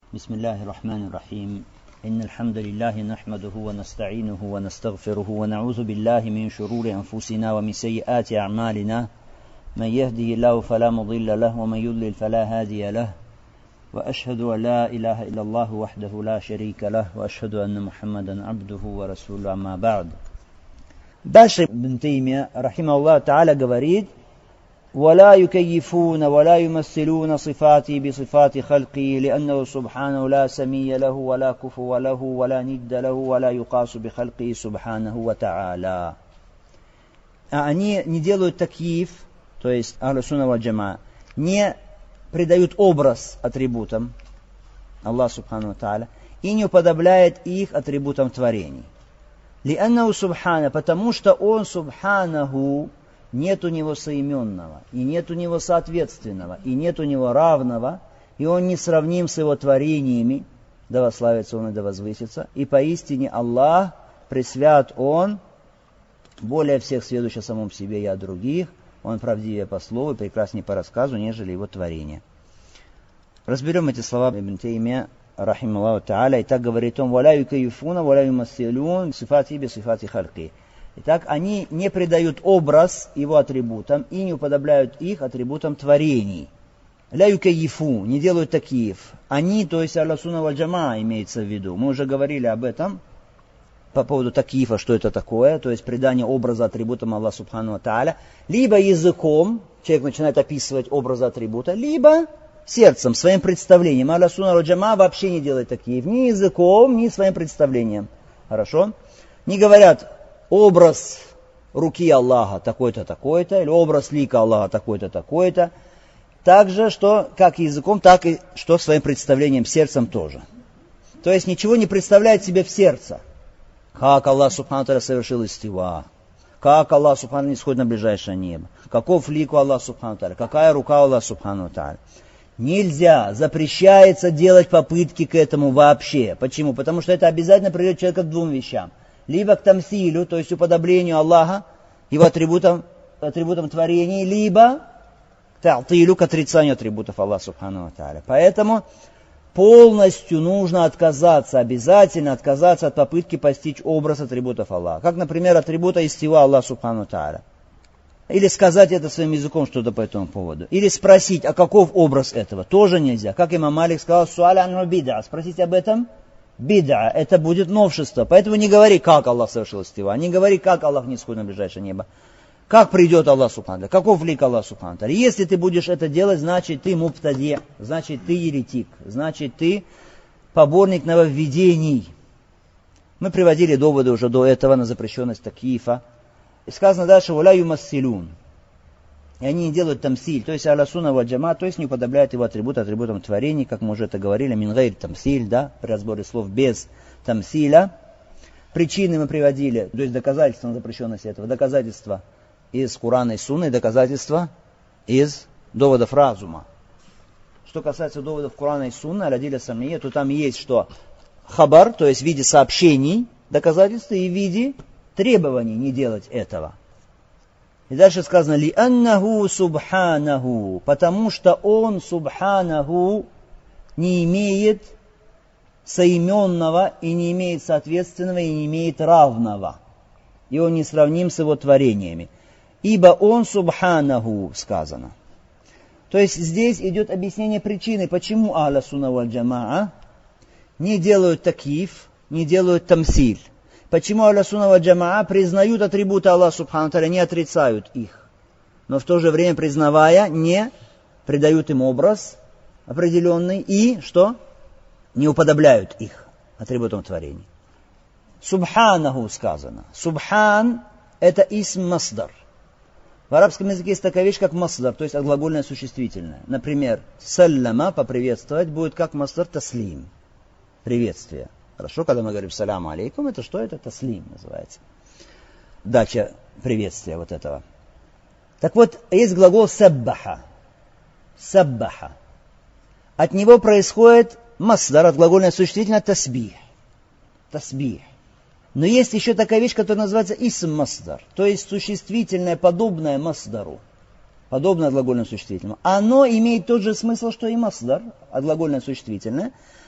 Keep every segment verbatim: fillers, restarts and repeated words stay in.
بسم الله الرحمن الرحيم إن الحمد لله نحمده ونستعينه ونستغفره ونعوذ بالله من شرور أنفسنا ومن سيئات أعمالنا من يهده الله فلا مضل له ومن يضلل فلا هادي له وأشهد أن لا إله إلا الله وحده لا شريك له وأشهد أن محمدا عبده ورسوله أما بعد. Дальше Ибн Таймия, рахимахуллах та'аля, говорит: ولا يكيفون ولا يمثلون صفاتي بصفات خلقه لأنه سبحانه لا سمي له ولا كفو له ولا ند له ولا يقاس بخلقه سبحانه وتعالى. А они не делают такьиф, то есть Ахлю Сунна валь Джамаа, не придают образ атрибутам Аллах Субхану ва Тааля и не уподобляет их атрибутам творений. لأنه سبحانه, потому что Он Субханаху, нет у него соименного, и нет у него соответственного, и нет у него равного, и он не сравним с его творениями, да восславится он и да возвысится, и поистине Аллах, пресвят Он, более всех сведущий о самом себе и о других, он правдивее по слову и прекраснее по рассказу, нежели его творение. Разберем эти слова Ибн Таймия, рахимахуллаху та'аля, и так говорит он: «Валя юкайфуна, валя юмассилун, сифати би сифати хальки». Итак, они не придают образ его атрибутам и не уподобляют их атрибутам творений. Ля юкайфу, не делают такиф. Они, то есть Ахлю Сунна валь Джамаа имеется в виду. Мы уже говорили об этом по поводу такифа, что это такое, то есть придание образа атрибутам Аллаха Субхану ва Тааля. Либо языком человек начинает описывать образы атрибута, либо сердцем, своим представлением. Ахлю Сунна валь Джамаа вообще не делает такиф ни языком, ни своим представлением. Хорошо? Не говорят: образ руки Аллаха такой-то, такой-то, или образ лика Аллаха такой-то, такой-то. Также, что как языком, так и что своим представлением, сердцем тоже. То есть ничего не представляет себе в сердце. Как Аллах Субхану Тааля совершил истива, как Аллах Субхану исходит на ближайшее небо, каков лик у Аллаха Субхану Тааля, какая рука у Аллаха Субхану Тааля. Нельзя, запрещается делать попытки к этому вообще. Почему? Потому что это обязательно приведет человека к двум вещам. Либо к тамсилю, то есть уподоблению Аллаха, его атрибутам, атрибутам творений, либо к та'тилю, к отрицанию атрибутов Аллаха Субхану ва Тааля. Поэтому полностью нужно отказаться, обязательно отказаться от попытки постичь образ атрибутов Аллаха. Как, например, атрибута истива Аллаха Субхану ва Тааля. Или сказать это своим языком что-то по этому поводу. Или спросить, а каков образ этого. Тоже нельзя. Как имам Малик сказал: суаля анху бид'а. Спросить об этом бид'а, это будет новшество. Поэтому не говори, как Аллах совершил истива, не говори, как Аллах не сходит на ближайшее небо, как придет Аллах Субхану Тааля, каков лик Аллах Субхану Тааля. Если ты будешь это делать, значит ты мубтади, значит ты еретик, значит ты поборник нововведений. Мы приводили доводы уже до этого на запрещенность такифа. И сказано дальше: «Валя юмассилун». И они не делают тамсиль, то есть Ахлю Сунна валь Джамаа, то есть не уподобляют его атрибуты атрибутам творений, как мы уже это говорили, мин гайр тамсиль, да, при разборе слов без тамсиля. Причины мы приводили, то есть доказательства на запрещенности этого, доказательства из Курана и Сунны, доказательства из доводов разума. Что касается доводов Курана и Сунны, аль-адилля самия, то там есть что? Хабар, то есть в виде сообщений, доказательства, и в виде требований не делать этого. И дальше сказано: «Ли аннаху субханаху», потому что он субханаху не имеет соименного и не имеет соответственного и не имеет равного. И он не сравним с его творениями. Ибо он субханаху сказано. То есть здесь идет объяснение причины, почему Ахлю Сунна валь Джамаа не делают такиф, не делают тамсиль. Почему Ахлю Сунна валь Джамаа признают атрибуты Аллаха Субхану Тааля, не отрицают их, но в то же время, признавая, не придают им образ определенный и, что? Не уподобляют их атрибутам творений. Субханаху сказано. Субхан – это исм масдар. В арабском языке есть такая вещь, как масдар, то есть отглагольное существительное. Например, саллама, поприветствовать, будет как масдар таслим, приветствие. Хорошо, когда мы говорим саляму алейкум, это что? Это таслим называется. Дача приветствия вот этого. Так вот, есть глагол саббаха. Саббаха. От него происходит масдар, отглагольное существительное тасбих. Тасбих. Но есть еще такая вещь, которая называется исм масдар. То есть существительное, подобное масдару. Подобное отглагольному существительному. Оно имеет тот же смысл, что и масдар, отглагольное существительное.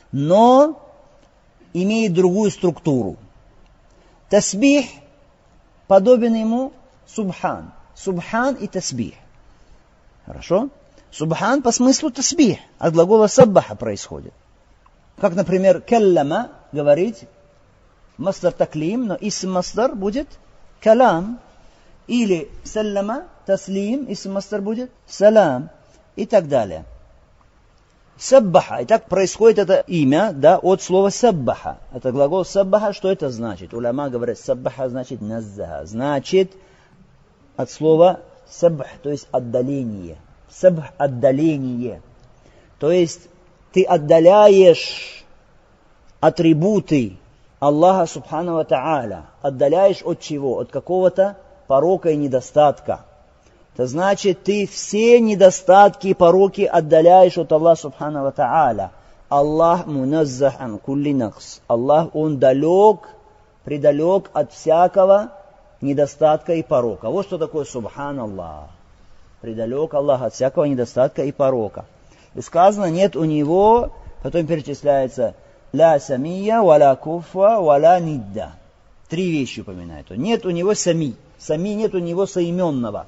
но имеет другую структуру. Тасбих подобен ему субхан. Субхан и тасбих. Хорошо? Субхан по смыслу тасбих. От глагола саббаха происходит. Как, например, каллама говорить, мастер таклим, но исм мастер будет калам. Или саллама, таслим, исм мастер будет салам. И так далее. Саббаха. И так происходит это имя, да, от слова саббаха. Это глагол саббаха. Что это значит? Уляма говорят, саббаха значит наззаха. Значит от слова сабх, то есть отдаление. Сабх – отдаление. То есть ты отдаляешь атрибуты Аллаха Субхану ва Тааля. Отдаляешь от чего? От какого-то порока и недостатка. Это значит, ты все недостатки и пороки отдаляешь от Аллаха Субхану ва Тааля. Аллах муназзах ан кулли накс. Аллах, Он далек, предалек от всякого недостатка и порока. Вот что такое Субхан Аллах. Предалек Аллах от всякого недостатка и порока. И сказано, нет у него, потом перечисляется, ля самия, валя куфа, валя нидда. Три вещи упоминает. Нет у него сами. Сами нет у него соименного.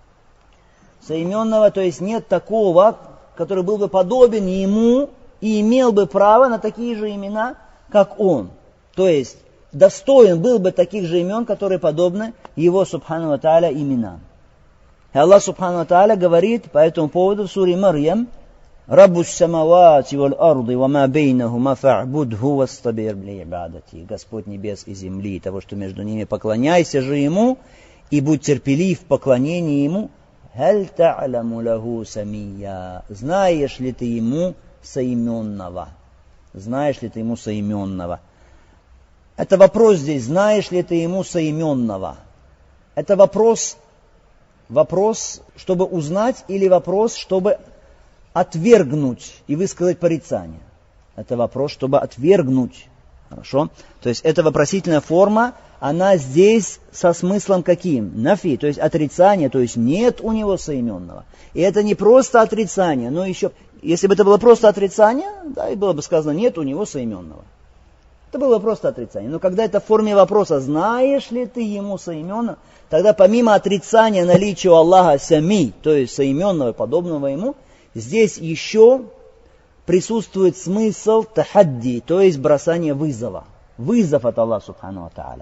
Соименного, то есть нет такого, который был бы подобен ему и имел бы право на такие же имена, как он. То есть достоин был бы таких же имен, которые подобны его, субхану ва тааля, именам. И Аллах, субхану ва тааля, говорит по этому поводу в суре Марьям: «Раббус самавати валь арды ва ма бейнахума фа'будху вастабир ли ибадати». Господь небес и земли, и того, что между ними, поклоняйся же Ему и будь терпелив в поклонении Ему. «Халь та'ламу лаху самия». Знаешь ли ты Ему соименного? Знаешь ли ты Ему соименного? Это вопрос здесь, знаешь ли ты Ему соименного? Это вопрос, вопрос, чтобы узнать, или вопрос, чтобы отвергнуть и высказать порицание? Это вопрос, чтобы отвергнуть. Хорошо? То есть эта вопросительная форма, она здесь со смыслом каким? Нафи, то есть отрицание, то есть нет у него соименного. И это не просто отрицание, но еще, если бы это было просто отрицание, да, и было бы сказано, нет у него соименного. Это было просто отрицание. Но когда это в форме вопроса, знаешь ли ты ему соименного, тогда помимо отрицания наличия у Аллаха сами, то есть соименного и подобного ему, здесь еще присутствует смысл тахадди, то есть бросание вызова. Вызов от Аллаха Субхану ва Тааля.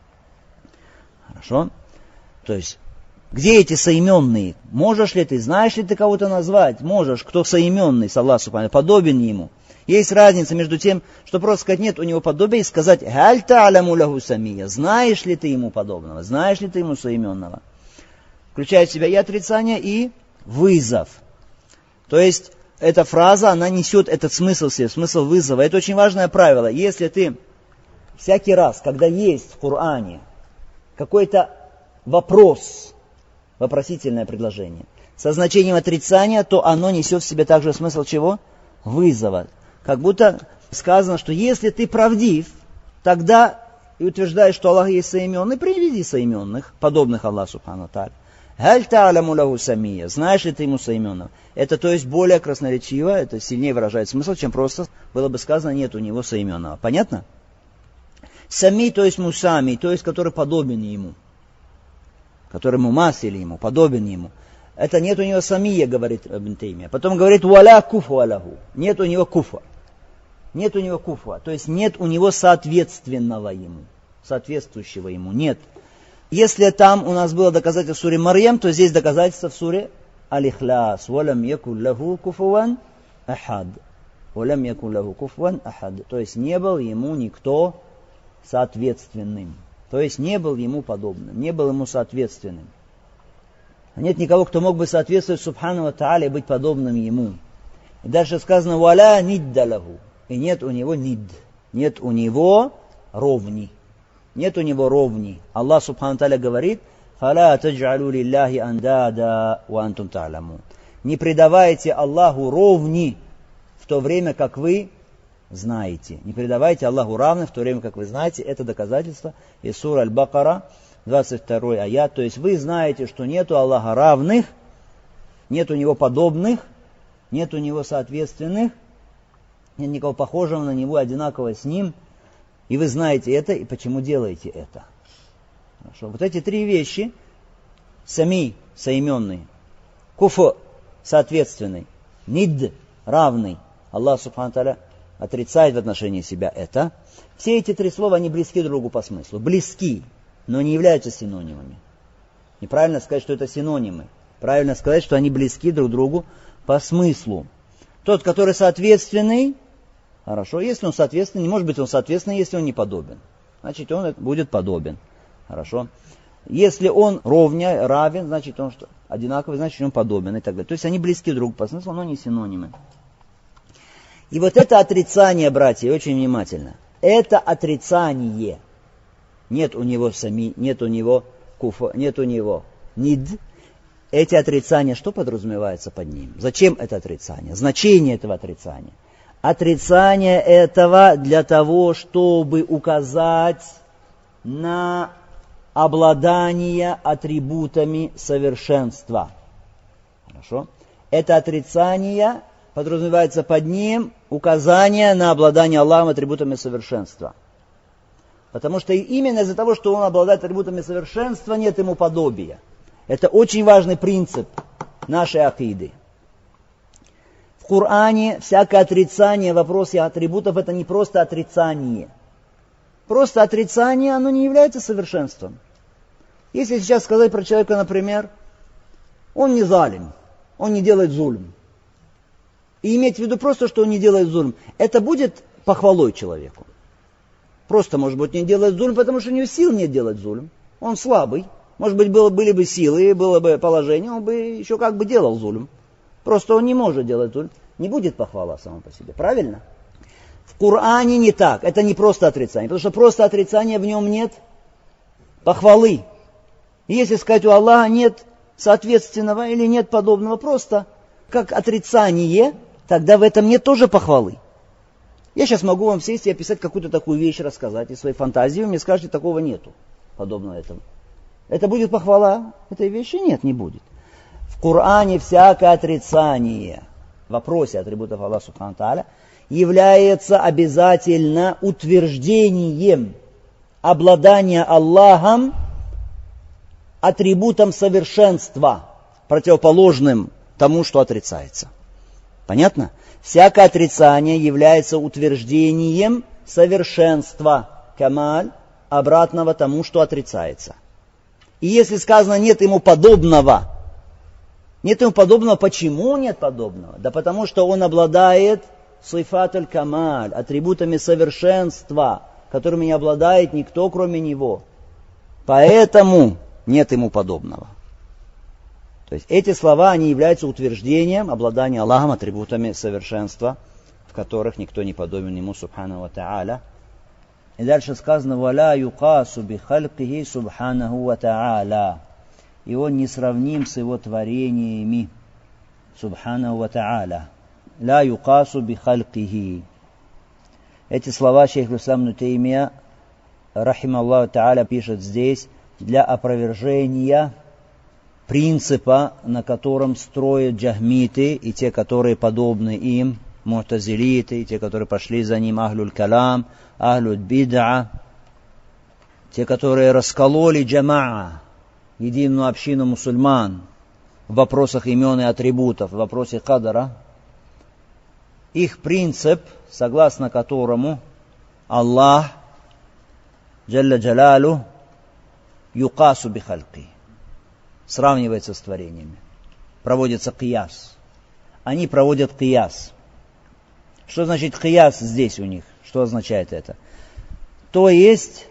Хорошо? То есть, где эти соименные? Можешь ли ты, знаешь ли ты кого-то назвать? Можешь, кто соименный с Аллахом Субхану, подобен ему. Есть разница между тем, что просто сказать нет у него подобия, и сказать «Халь та'ламу лаху самия». Знаешь ли ты ему подобного? Знаешь ли ты ему соименного? Включает в себя и отрицание, и вызов. То есть, эта фраза, она несет этот смысл в себе, смысл вызова. Это очень важное правило. Если ты всякий раз, когда есть в Коране какой-то вопрос, вопросительное предложение, со значением отрицания, то оно несет в себе также смысл чего? Вызова. Как будто сказано, что если ты правдив, тогда и утверждаешь, что Аллах есть соименный, приведи соименных, подобных Аллаху Субхану Тааля. «Халь та'ламу лаху самия». Знаешь ли ты ему соименного? Это, то есть, более красноречиво, это сильнее выражает смысл, чем просто было бы сказано, нет у него соименного. Понятно? Сами, то есть мусами, то есть, который подобен ему. Который мумасили ему, подобен ему. Это нет у него самия, говорит Ибн Таймия. Потом говорит, «Валя куфу алаху». Нет у него куфа. Нет у него куфа. То есть, нет у него соответственного ему. Соответствующего ему. Нет. Если там у нас было доказательство в суре Марьям, то здесь доказательство в суре Аль-Ихляс. «Валям якун лаху куфуан ахад». «Валям якун лаху куфуан ахад». То есть, не был ему никто соответственным. То есть, не был ему подобным. Не был ему соответственным. Нет никого, кто мог бы соответствовать Субхану ва Тааля и быть подобным ему. И дальше сказано «Валя нидда лаху». И нет у него нид. Нет у него ровни. Нет у него ровни. Аллах Субхану ва Тааля говорит «Фаля тадж'алу лиллахи андада ва антум та'ламун». Не предавайте Аллаху ровни в то время, как вы знаете. Не предавайте Аллаху равных в то время, как вы знаете. Это доказательство из суры Аль-Бакара, двадцать второй аят. То есть вы знаете, что нету Аллаха равных, нет у него подобных, нет у него соответственных. нет никого похожего на него, одинакового с ним, и вы знаете это, и почему делаете это. Хорошо. Вот эти три вещи, сами, соименный, куфу, соответственный, нид, равный, Аллах Субхану Тааля отрицает в отношении себя это. Все эти три слова, они близки друг другу по смыслу. Близки, но не являются синонимами. Неправильно сказать, что это синонимы. Правильно сказать, что они близки друг другу по смыслу. Тот, который соответственный, хорошо, если он соответственный, не может быть он соответственный, если он не подобен. Значит, он будет подобен. Хорошо. Если он ровня, равен, значит он что? Одинаковый, значит он подобен и так далее. То есть они близки друг по смыслу, но не синонимы. И вот это отрицание, братья, очень внимательно. Это отрицание. Нет у него сами, нет у него куфа, нет у него нид. Эти отрицания, что подразумевается под ним? Зачем это отрицание? Значение этого отрицания. Отрицание этого для того, чтобы указать на обладание атрибутами совершенства. Хорошо? Это отрицание подразумевается под ним указание на обладание Аллахом атрибутами совершенства. Потому что именно из-за того, что он обладает атрибутами совершенства, нет ему подобия. Это очень важный принцип нашей акиды. В Коране всякое отрицание в вопросе атрибутов это не просто отрицание. Просто отрицание, оно не является совершенством. Если сейчас сказать про человека, например, он не залим, он не делает зульм. И иметь в виду просто, что он не делает зульм, это будет похвалой человеку. Просто, может быть, не делает зульм, потому что у него сил нет делать зульм. Он слабый. Может быть, было, были бы силы, было бы положение, он бы еще как бы делал зульм. Просто он не может делать зульм. Не будет похвала сама по себе. Правильно? В Коране не так. Это не просто отрицание. Потому что просто отрицание в нем нет похвалы. И если сказать, у Аллаха нет соответственного или нет подобного, просто как отрицание, тогда в этом нет тоже похвалы. Я сейчас могу вам сесть и описать какую-то такую вещь, рассказать из своей фантазии, вы мне скажете, такого нету, подобного этому. Это будет похвала этой вещи? Нет, не будет. В Коране всякое отрицание в вопросе атрибутов Аллаха Субхану Тааля является обязательно утверждением обладания Аллахом атрибутом совершенства, противоположным тому, что отрицается. Понятно? Всякое отрицание является утверждением совершенства, камаль, обратного тому, что отрицается. И если сказано нет ему подобного, нет ему подобного, почему нет подобного? Да потому что он обладает сифатуль камаль, атрибутами совершенства, которыми не обладает никто, кроме него. Поэтому нет ему подобного. То есть эти слова, они являются утверждением обладания Аллахом атрибутами совершенства, в которых никто не подобен ему, субхану ва та'аля. И дальше сказано, «Валя юкасу би халькихи субханаху ва та'аля». И он несравним с его творениями, субханаху ва та'аля. «Ля юкасу би халькихи». Эти слова шейх ислам ибн Таймия, рахималлаху та'аля, пишет здесь для опровержения принципа, на котором строят джахмиты и те, которые подобны им, му'тазилиты, и те, которые пошли за ним, ахлюль калам, ахлюль бид'a, те, которые раскололи джамаа, единую общину мусульман, в вопросах имен и атрибутов, в вопросе кадара. Их принцип, согласно которому Аллах, джалля джалалу, юкасу би хальки, сравнивается с творениями. Проводится кияс. Они проводят кияс. Что значит кияс здесь у них? Что означает это? То есть,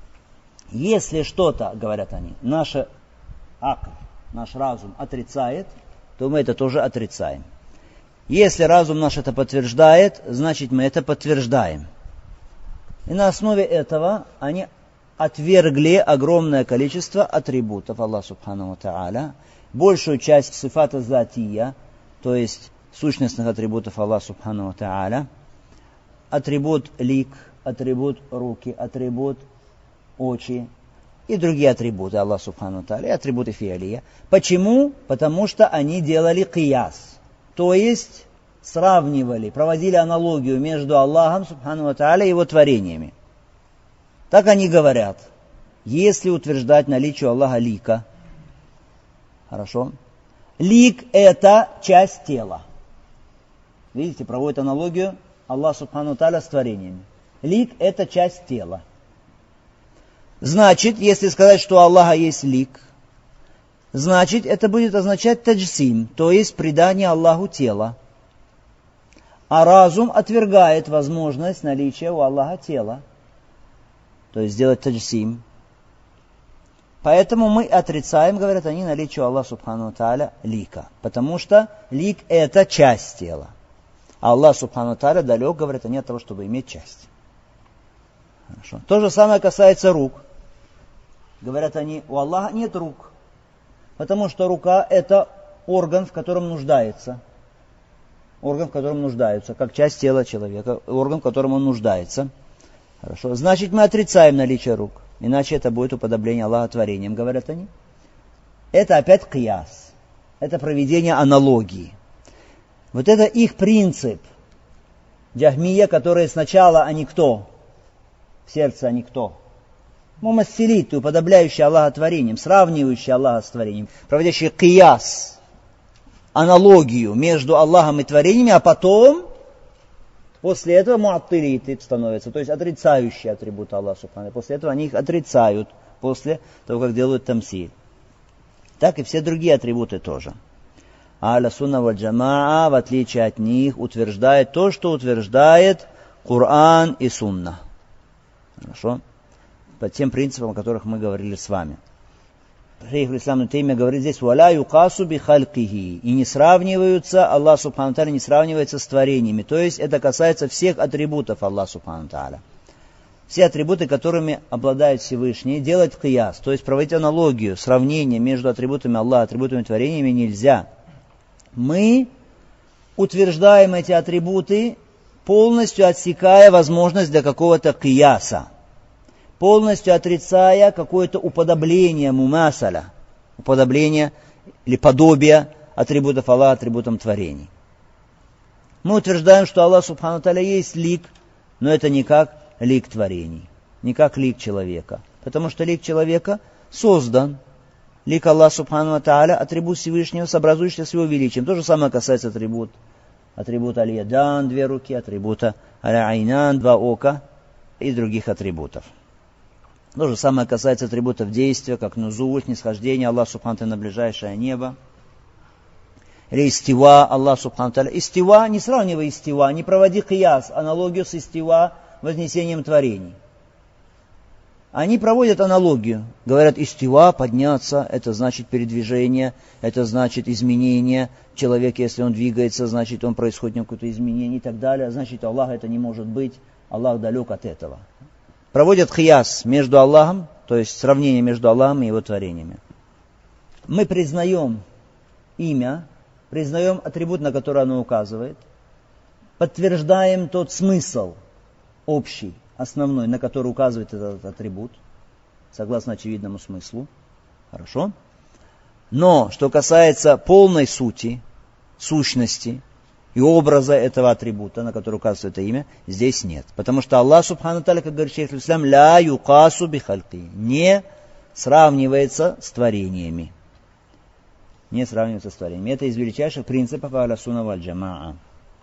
если что-то, говорят они, наш акл, наш разум отрицает, то мы это тоже отрицаем. Если разум наш это подтверждает, значит мы это подтверждаем. И на основе этого они отвергли огромное количество атрибутов Аллаха Субхану ва Та'аля, большую часть сифата затия, то есть сущностных атрибутов Аллаха Субхану ва Та'аля, атрибут лик, атрибут руки, атрибут очи и другие атрибуты Аллаха Субхану ва Та'аля, атрибуты фиалия. Почему? Потому что они делали кияс, то есть сравнивали, проводили аналогию между Аллахом, субхану ва тааля, и его творениями. Так они говорят, если утверждать наличие Аллаха лика, хорошо, лик это часть тела. Видите, проводит аналогию Аллах, субхану ва тааля, с творениями. Лик это часть тела. Значит, если сказать, что у Аллаха есть лик, значит, это будет означать таджсим, то есть придание Аллаху тела. А разум отвергает возможность наличия у Аллаха тела. То есть сделать таджсим. Поэтому мы отрицаем, говорят они, наличие у Аллаха субхану ва тааля лика. Потому что лик это часть тела. А Аллах субхану ва тааля далек, говорят они, от того, чтобы иметь часть. Хорошо. То же самое касается рук. Говорят они, у Аллаха нет рук. Потому что рука это орган, в котором нуждается. Орган, в котором нуждается, как часть тела человека, орган, в котором он нуждается. Хорошо. Значит, мы отрицаем наличие рук. Иначе это будет уподобление Аллаха творением, говорят они. Это опять кияс. Это проведение аналогии. Вот это их принцип. Джахмия, которые сначала они кто? В сердце они кто? Мумассилиты, уподобляющие Аллаха творением, сравнивающие Аллаха с творением, проводящие кияс, аналогию между Аллахом и творениями, а потом, после этого муаттилиты становятся, то есть отрицающие атрибуты Аллаха субхану. После этого они их отрицают, после того, как делают тамсиль. Так и все другие атрибуты тоже. Ахлю сунна валь джамаа, в отличие от них, утверждает то, что утверждает Коран и Сунна. Хорошо? По тем принципам, о которых мы говорили с вами. Шейх ислам ибн Таймия говорит здесь, «Валя юкасу би халькихи». И не сравниваются, Аллах субхану тааля не сравнивается с творениями. То есть это касается всех атрибутов Аллаха субхану тааля. Все атрибуты, которыми обладает Всевышний, делать кияс, то есть проводить аналогию, сравнение между атрибутами Аллаха и атрибутами творениями нельзя. Мы утверждаем эти атрибуты, полностью отсекая возможность для какого-то кияса, полностью отрицая какое-то уподобление мумасаля, уподобление или подобие атрибутов Аллаха атрибутам творений. Мы утверждаем, что Аллах субхану тааля есть лик, но это не как лик творений, не как лик человека, потому что лик человека создан. Лик Аллаха субхану тааля, атрибут Всевышнего, сообразующийся с его величием. То же самое касается атрибут, атрибута аль-ядан, две руки, атрибута аль-айнан, два ока и других атрибутов. То же самое касается атрибутов действия, как нузуль, снисхождение Аллаха субхану тааля на ближайшее небо. Или истива, Аллах субхану тааля. Истива, не сравнивай истива, не проводи кияс, аналогию с истива, вознесением творений. Они проводят аналогию. Говорят, истива, подняться, это значит передвижение, это значит изменение. Человек, если он двигается, значит он происходит какое-то изменение и так далее. Значит, Аллах это не может быть. Аллах далек от этого. Проводят кияс между Аллахом, то есть сравнение между Аллахом и его творениями. Мы признаем имя, признаем атрибут, на который оно указывает, подтверждаем тот смысл общий, основной, на который указывает этот атрибут, согласно очевидному смыслу. Хорошо? Но, что касается полной сути, сущности и образа этого атрибута, на который указывает это имя, здесь нет. Потому что Аллах субхану тааля, как говорит шейх ислам, ля юкасу би хальки, не сравнивается с творениями. Не сравнивается с творениями. Это из величайших принципов ахлю сунна валь джамаа.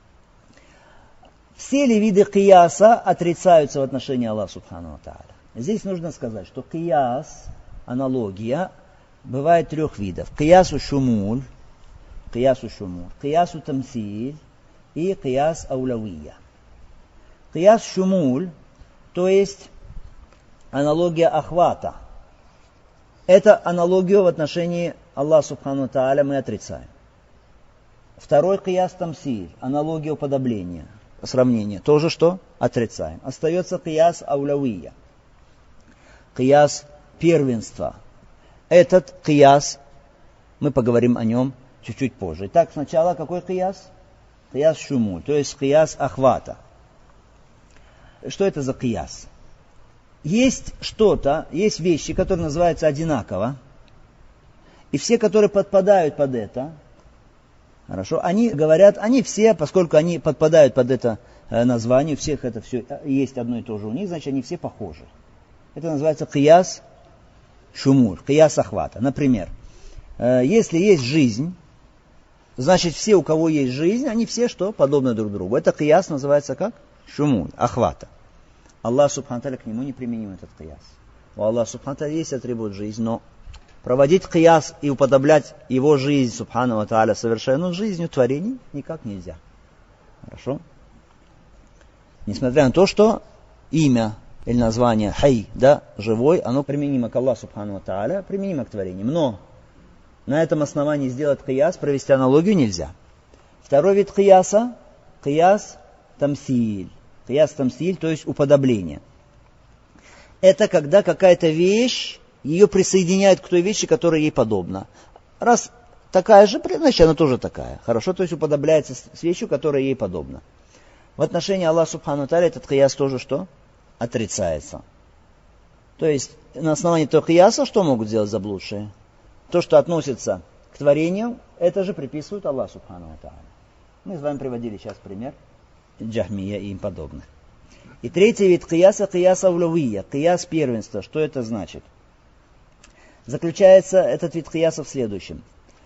Все ли виды кияса отрицаются в отношении Аллаха субхану тааля? Здесь нужно сказать, что кияс, аналогия, бывает трех видов. Киясу шумуль, киясу шумуль, киясу тамсиль и кияс аулавия. Кияс шумуль, то есть аналогия охвата. Это аналогию в отношении Аллаха субхану тааля мы отрицаем. Второй кияс тамсиль, аналогия уподобления. Сравнение. Тоже что? Отрицаем. Остается кияс аулавия. Кияс первенства. Этот кияс, мы поговорим о нем чуть-чуть позже. Итак, сначала какой кияс? Кияс шумуль, то есть кияс охвата. Что это за кияс? Есть что-то, есть вещи, которые называются одинаково. И все, которые подпадают под это, Хорошо? Они говорят, они все, поскольку они подпадают под это название, у всех это все есть одно и то же у них, значит, они все похожи. Это называется кияс шумуль, кияс охвата. Например, если есть жизнь, значит, все, у кого есть жизнь, они все что? Подобны друг другу. Это кияс называется как? Шумуль, охвата. Аллах субхану тааля к нему не применим этот кияс. У Аллаха субхану тааля есть атрибут жизни, но проводить кияс и уподоблять его жизнь субхану тааля совершенную жизнью творений никак нельзя. Хорошо? Несмотря на то, что имя или название хай, да, живой, оно применимо к Аллаху субхану тааля, применимо к творениям. Но на этом основании сделать кияс, провести аналогию нельзя. Второй вид кияса, кияс тамсиль. Кияс тамсиль, то есть уподобление. Это когда какая-то вещь, ее присоединяют к той вещи, которая ей подобна. Раз такая же, значит она тоже такая. Хорошо, то есть уподобляется с вещью, которая ей подобна. В отношении Аллаха субхану тааля этот кияс тоже что? Отрицается. То есть на основании этого кияса что могут сделать заблудшие? То, что относится к творению, это же приписывают Аллаху субхану тааля. Мы с вами приводили сейчас пример Джахмия и им подобных. И третий вид кияса, кияс аулавия, кияс первенства. Что это значит? Заключается этот вид кияса в следующем.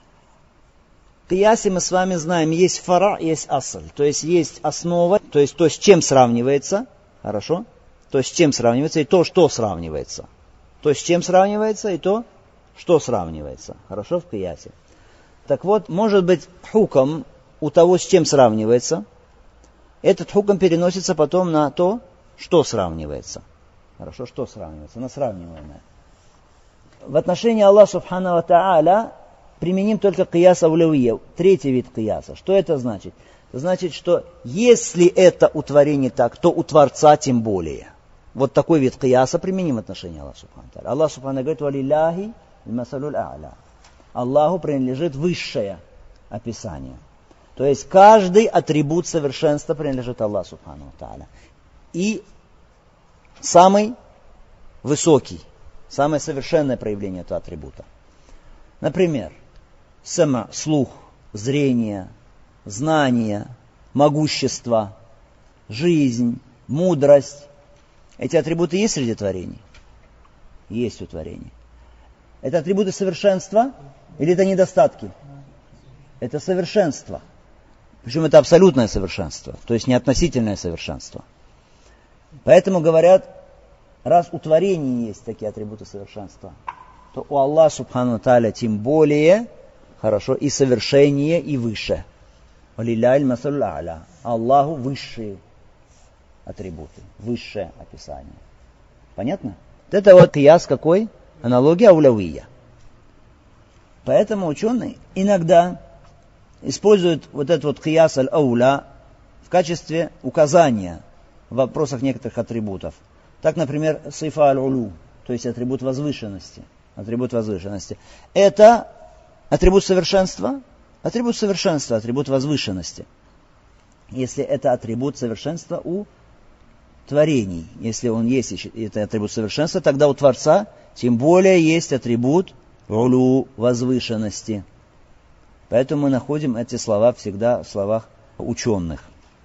В киясе мы с вами знаем, есть фара, есть асль. То есть есть основа, то есть то, с чем сравнивается. Хорошо? То, с чем сравнивается, и то, что сравнивается. То, с чем сравнивается, и то, что сравнивается. Хорошо в киясе. Так вот, может быть хуком у того, с чем сравнивается. Этот хуком переносится потом на то, что сравнивается. Хорошо, что сравнивается? На сравниваемое. В отношении Аллаха субхану тааля применим только кияс аулавия, третий вид кияса. Что это значит? Это значит, что если это у творения так, то у Творца тем более. Вот такой вид кияса применим в отношении Аллаха субхану тааля. Аллах субхану говорит: «Валилляхи аль-масалюль а'ля». Аллаху принадлежит высшее описание. То есть каждый атрибут совершенства принадлежит Аллаху субхану тааля. И самый высокий, самое совершенное проявление этого атрибута. Например, сама, слух, зрение, знание, могущество, жизнь, мудрость. Эти атрибуты есть среди творений? Есть у творений. Это атрибуты совершенства или это недостатки? Это совершенство. Причем это абсолютное совершенство, то есть не относительное совершенство. Поэтому говорят, раз у творений есть такие атрибуты совершенства, то у Аллаха субхану тааля тем более хорошо и совершеннее, и выше. Аллаху высшие атрибуты, высшее описание. Понятно? Это вот кияс какой? Аналогия аулавия. Поэтому ученые иногда используют вот этот вот кияс аль-ауля в качестве указания в вопросах некоторых атрибутов. Так, например, сифа аль-улу, то есть атрибут возвышенности. Атрибут возвышенности. Это атрибут совершенства, атрибут совершенства, атрибут возвышенности. Если это атрибут совершенства у творений, если он есть, это атрибут совершенства, тогда у Творца тем более есть атрибут улу, возвышенности. Поэтому мы находим эти слова всегда в словах ученых.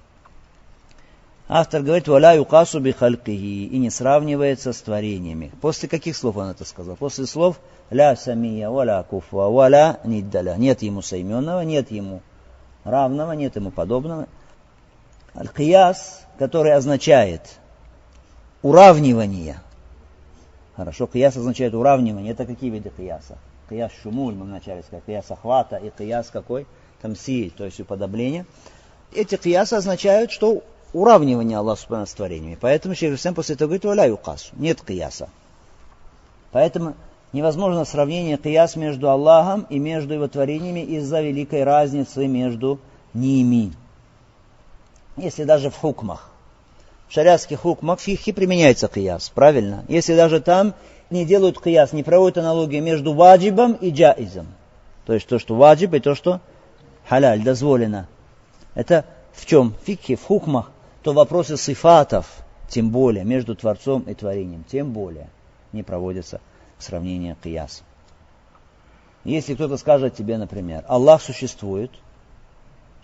Автор говорит: «Валя юкасу би халькихи», и не сравнивается с творениями. После каких слов он это сказал? После слов «ля самия, валя куфва, валя ниддаля». Нет ему соименного, нет ему равного, нет ему подобного. Аль-кияс, который означает уравнивание. Хорошо, кияс означает уравнивание. Это какие виды кияса? Кияс шумуль, мы вначале сказали, кияс охвата, и кияс какой? Тамсиль, то есть уподобление. Эти киясы означают, что уравнивание Аллаха субхану с творениями. Поэтому шейх аль-Ислам после этого говорит: «Валя юкасу». Нет кияса. Поэтому невозможно сравнение кияс между Аллахом и между его творениями из-за великой разницы между ними. Если даже в хукмах, в шариатских хукмах, в фикхе применяется кияс, правильно? Если даже там не делают кияс, не проводят аналогию между ваджибом и джаизом. То есть то, что ваджиб, и то, что халяль, дозволено. Это в чем? В фикхе, в хукмах, то вопросы сифатов, тем более, между Творцом и творением, тем более не проводится сравнение кияса. Если кто-то скажет тебе, например, Аллах существует,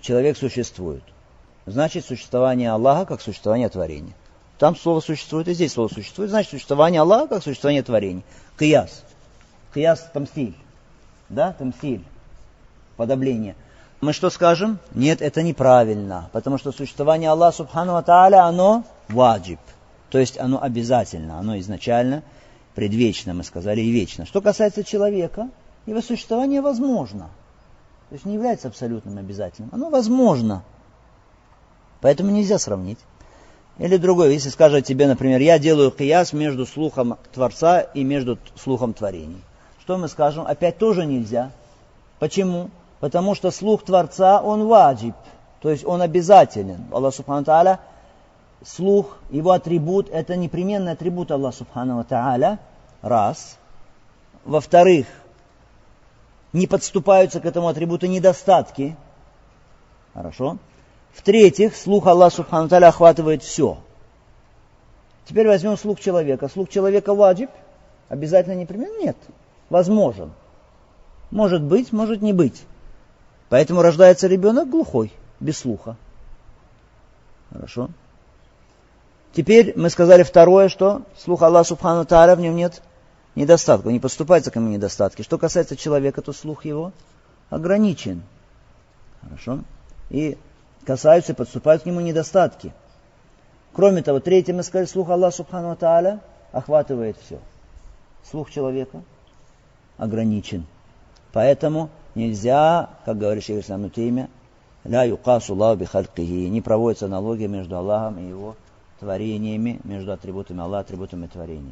человек существует. Значит, существование Аллаха как существование творения. Там слово существует, и здесь слово существует. Значит, существование Аллаха как существование творения. Кияс. Кияс тамсиль. Да, тамсиль. Подобление. Мы что скажем? Нет, это неправильно. Потому что существование Аллаха Субхану ва Тааля, оно ваджиб. То есть оно обязательно. Оно изначально предвечно, мы сказали, и вечно. Что касается человека, его существование возможно. То есть не является абсолютным обязательным. Оно возможно. Поэтому нельзя сравнить. Или другое, если скажет тебе, например, я делаю кияс между слухом Творца и между слухом творений. Что мы скажем? Опять тоже нельзя. Почему? Потому что слух Творца, он ваджиб, то есть он обязателен. Аллах Субхану ва Тааля, слух, его атрибут, это непременный атрибут Аллаха Субхану ва Тааля, раз. Во-вторых, не подступаются к этому атрибуту недостатки. Хорошо. В-третьих, слух Аллаха Субхану ва Тааля охватывает все. Теперь возьмем слух человека. Слух человека ваджиб, обязательно непременно? Нет. Возможен. Может быть, может не быть. Поэтому рождается ребенок глухой, без слуха. Хорошо. Теперь мы сказали второе, что слух Аллаха Субхану ва Тааля, в нем нет недостатков, не подступается к нему недостатки. Что касается человека, то слух его ограничен. Хорошо. И касаются и подступают к нему недостатки. Кроме того, третье мы сказали, слух Аллаха Субхану ва Тааля охватывает все. Слух человека ограничен. Поэтому нельзя, как говорит шейх ислам ибн Теймия, ля юкасу Аллаху би халькихи, не проводится аналогия между Аллахом и его творениями, между атрибутами Аллаха, атрибутами творения.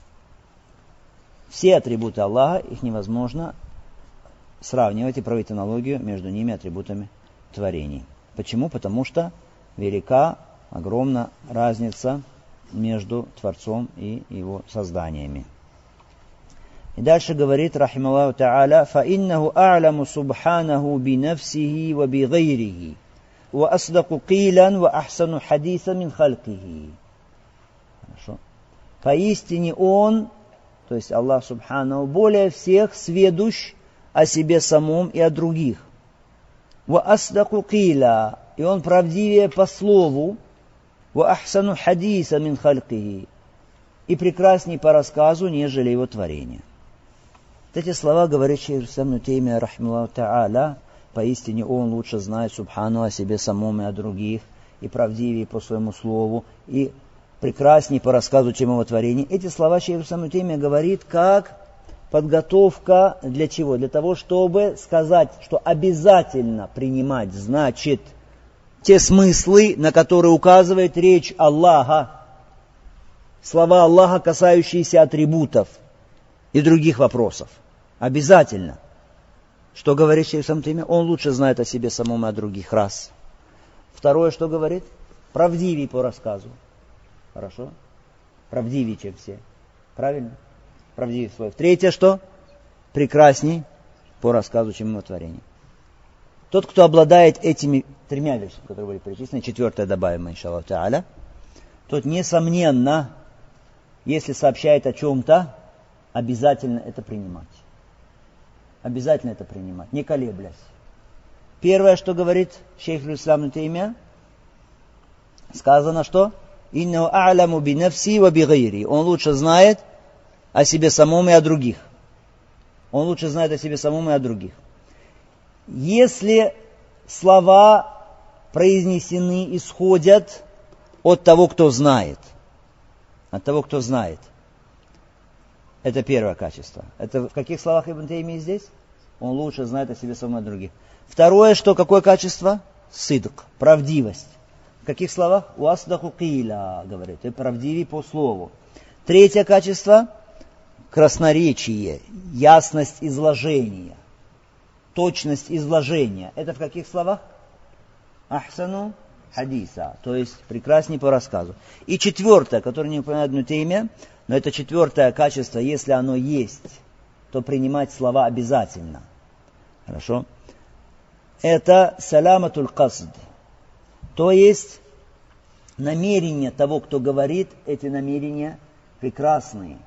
Все атрибуты Аллаха, их невозможно сравнивать и проводить аналогию между ними, атрибутами творений. Почему? Потому что велика, огромна разница между Творцом и его созданиями. И дальше говорит, рахималлаху та'аля, فَإِنَّهُ أَعْلَمُ سُبْحَانَهُ بِنَفْسِهِ وَبِغَيْرِهِ وَأَصْدَقُ قِيلًا وَأَحْسَنُ حَدِيثًا مِنْ خَلْقِهِ. Хорошо. Поистине Он, то есть Аллах Субханаху, более всех сведущ о себе самом и о других. وَأَصْدَقُ قِيلًا, и Он правдивее по слову, وَأَحْسَنُ حَدِيثًا مِنْ خَلْقِهِ, и прекрасней по рассказу, нежели его творение. Эти слова говорит шейх ислам ибн Теймия, рахималлаху та'аля, поистине Он лучше знает Субхану о себе самом и о других, и правдивее по своему слову, и прекрасней по рассказу, чем его творение. Эти слова шейх ислам ибн Теймия говорит как подготовка для чего? Для того, чтобы сказать, что обязательно принимать, значит, те смыслы, на которые указывает речь Аллаха, слова Аллаха, касающиеся атрибутов и других вопросов. Обязательно. Что говорит шейх ислам ибн Теймия? Он лучше знает о себе самом и о других, раз. Второе, что говорит? Правдивее по рассказу. Хорошо? Правдивее, чем все. Правильно? Правдивее свой. Третье, что? Прекрасней по рассказу, чем его творение. Тот, кто обладает этими тремя вещами, которые были перечислены, четвертое добавим, иншаллаху та'аля, тот, несомненно, если сообщает о чем-то, обязательно это принимать. Обязательно это принимать, не колеблясь. Первое, что говорит шейх ислам ибн Теймия, сказано, что «Иннаху а'ламу би нафси ва би гайри». Он лучше знает о себе самом и о других. Он лучше знает о себе самом и о других. Если слова произнесены, исходят от того, кто знает. От того, кто знает. Это первое качество. Это в каких словах Ибн Теймия здесь? Он лучше знает о себе самом и о других. Второе, что какое качество? Сидк, правдивость. В каких словах? Уасдаку киля, говорит. Это правдивее по слову. Третье качество? Красноречие, ясность изложения, точность изложения. Это в каких словах? Ахсану хадиса, то есть прекрасней по рассказу. И четвертое, которое не упоминает Ибн Теймия, но это четвертое качество, если оно есть, то принимать слова обязательно. Хорошо? Это саламатуль касд, то есть намерение того, кто говорит, эти намерения прекрасные.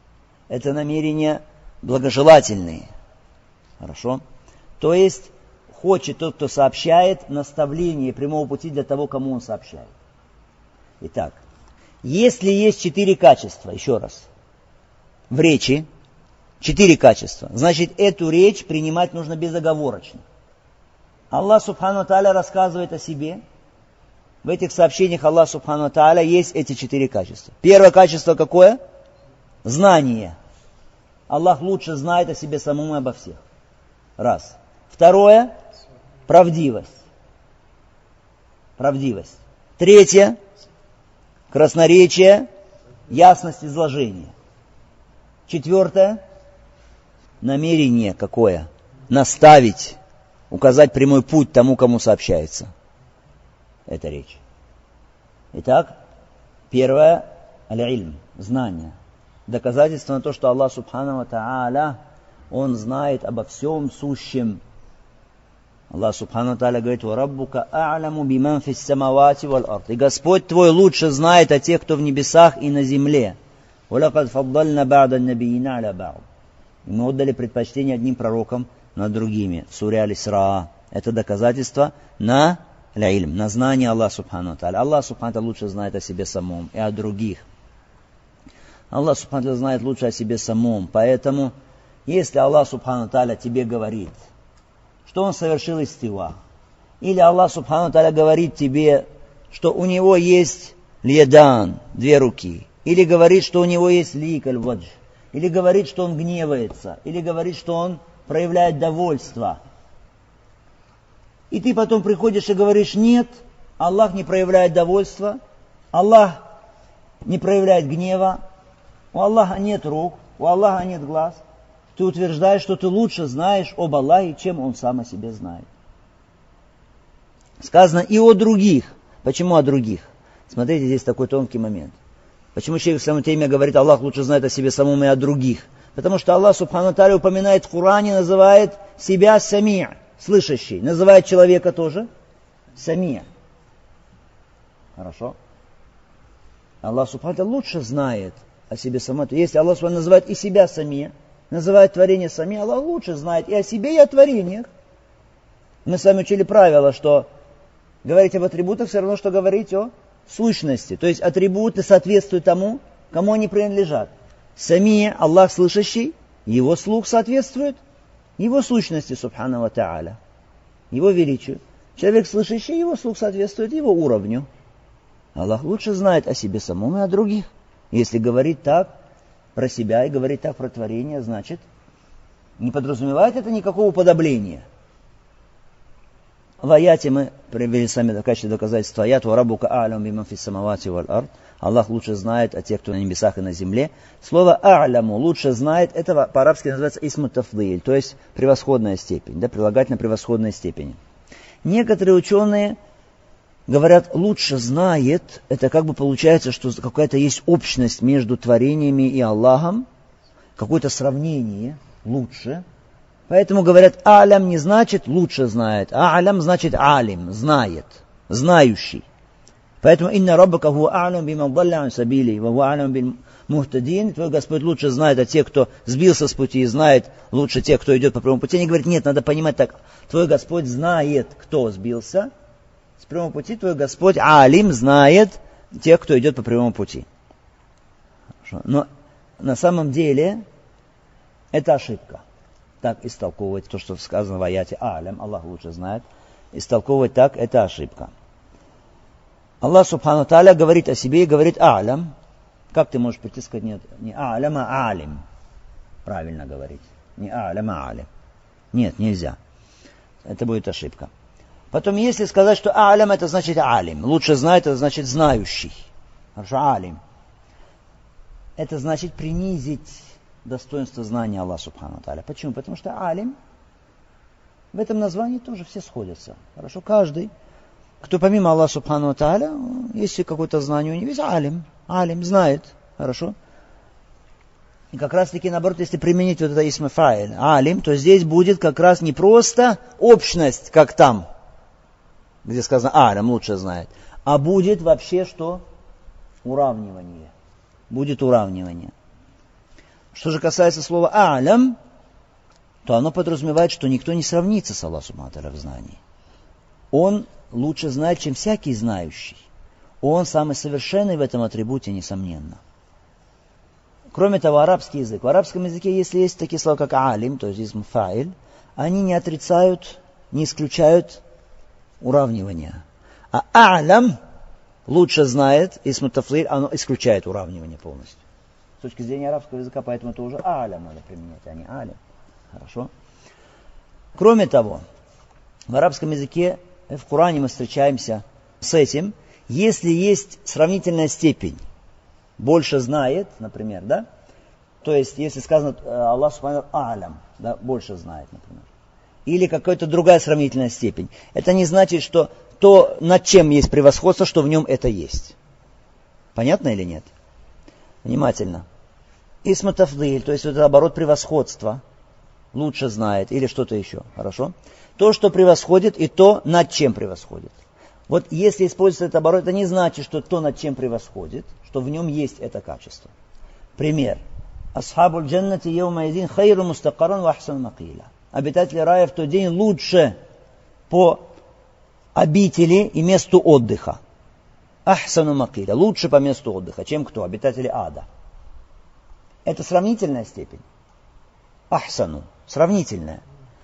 Это намерения благожелательные. Хорошо? То есть хочет тот, кто сообщает, наставление прямого пути для того, кому он сообщает. Итак, если есть четыре качества, еще раз, в речи, четыре качества, значит, эту речь принимать нужно безоговорочно. Аллах Субхану ва Тааля рассказывает о себе. В этих сообщениях Аллах Субхану ва Тааля есть эти четыре качества. Первое качество какое? Знание. Аллах лучше знает о себе самому и обо всех. Раз. Второе – правдивость. Правдивость. Третье – красноречие, ясность изложения. Четвертое – намерение какое? Наставить, указать прямой путь тому, кому сообщается. Это речь. Итак, первое – аль-ильм, знание. Доказательство на то, что Аллах Субхану ва Тааля, Он знает обо всем сущем. Аллах Субхану ва Тааля говорит: «Ва раббука а'ламу биман фис самавати вал ард». И Господь твой лучше знает о тех, кто в небесах и на земле. «Ва лакад фаддальна ба'да ан-набийина аля ба'д». И мы отдали предпочтение одним пророкам над другими. В суре Аль-Исра. Это доказательство на ильм, на знание Аллаха Субхану ва Тааля. Аллах Субхану ва Тааля лучше знает о себе самом и о других. Аллах Субхану ва Тааля знает лучше о себе самом. Поэтому, если Аллах Субхану ва Тааля тебе говорит, что Он совершил истива, или Аллах Субхану ва Тааля говорит тебе, что у Него есть льядан, две руки, или говорит, что у Него есть лик аль-вадж, или говорит, что Он гневается, или говорит, что Он проявляет довольство, и ты потом приходишь и говоришь: нет, Аллах не проявляет довольства, Аллах не проявляет гнева, у Аллаха нет рук, у Аллаха нет глаз. Ты утверждаешь, что ты лучше знаешь об Аллахе, чем Он сам о себе знает. Сказано и о других. Почему о других? Смотрите, здесь такой тонкий момент. Почему шейх ислам ибн Таймия говорит: Аллах лучше знает о себе самом и о других? Потому что Аллах Субхану ва Тааля упоминает в Коране, называет себя самия, слышащий. Называет человека тоже самия. Хорошо? Аллах Субхану ва Тааля лучше знает о себе самом. Если Аллах Субхану называет и себя самия, называет творение самия, Аллах лучше знает и о себе, и о творениях. Мы с вами учили правило, что говорить об атрибутах все равно, что говорить о сущности. То есть атрибуты соответствуют тому, кому они принадлежат. Самия, Аллах слышащий, Его слух соответствует Его сущности, Субхану ва Тааля, Его величию. Человек слышащий, его слух соответствует его уровню. Аллах лучше знает о себе самом и о других. Если говорить так про себя и говорить так про творение, значит, не подразумевает это никакого уподобления. В аяте мы привели сами в качестве доказательства аят: «Ва раббука а'лам биман фис самавати вал ард». Аллах лучше знает о тех, кто на небесах и на земле. Слово «а'ляму» лучше знает, это по-арабски называется исму тафдиль, то есть превосходная степень, да, прилагательно превосходной степени. Некоторые ученые говорят, лучше знает, это как бы получается, что какая-то есть общность между творениями и Аллахом, какое-то сравнение лучше. Поэтому говорят, алям не значит лучше знает, а алям значит алим, знает, знающий. Поэтому инна раббака хуа а'лам биман далля ан сабили ва хуа а'лам бил мухтадин. Твой Господь лучше знает о тех, кто сбился с пути, и знает лучше тех, кто идет по прямому пути. Они говорят, нет, надо понимать так. Твой Господь знает, кто сбился с прямого пути. Твой Господь алим знает тех, кто идет по прямому пути. Хорошо. Но на самом деле это ошибка. Так истолковывать то, что сказано в аяте алям, Аллах лучше знает. Истолковывать так, это ошибка. Аллах Субхану ва Тааля говорит о себе и говорит алям. Как ты можешь прийти и сказать, нет, не алям, а алим. Правильно говорить. Не алям, а алим. Нет, нельзя. Это будет ошибка. Потом, если сказать, что алям, это значит алим. Лучше знает, это значит знающий. Хорошо, алим. Это значит принизить достоинство знания Аллаха Субхану ва Тааля. Почему? Потому что алим, в этом названии тоже все сходятся. Хорошо, каждый, кто помимо Аллаха Субхану ва Тааля, если какое-то знание у него есть, алим, алим, знает. Хорошо. И как раз таки, наоборот, если применить вот это исм фаиль, алим, то здесь будет как раз не просто общность, как там, где сказано алим, лучше знает, а будет вообще что? Уравнивание. Будет уравнивание. Что же касается слова алям, то оно подразумевает, что никто не сравнится с Аллахом субхану ва тааля в знании. Он лучше знает, чем всякий знающий. Он самый совершенный в этом атрибуте, несомненно. Кроме того, арабский язык. В арабском языке, если есть такие слова, как алим, то есть изм фаиль, они не отрицают, не исключают уравнивания. А а'лам лучше знает, изм тафлиль, оно исключает уравнивание полностью. С точки зрения арабского языка, поэтому это уже а'лам надо применять, а не алим. Хорошо? Кроме того, в арабском языке, в Коране мы встречаемся с этим, если есть сравнительная степень, больше знает, например, да? То есть, если сказано Аллах субхану а'лам, да, больше знает, например. Или какая-то другая сравнительная степень. Это не значит, что то, над чем есть превосходство, что в нем это есть. Понятно или нет? Внимательно. Исм тафдиль, то есть это оборот превосходства, лучше знает, или что-то еще. Хорошо? То, что превосходит, и то, над чем превосходит. Вот если используется этот оборот, это не значит, что то, над чем превосходит, что в нем есть это качество. Пример. Асхабуль джаннати йоумаидин хайру мустакаран ва ахсан макила. Обитатели рая в тот день лучше по обители и месту отдыха. Ахсану макила. Лучше по месту отдыха, чем кто? Обитатели ада. Это сравнительная степень. Ахсану. Сравнительная.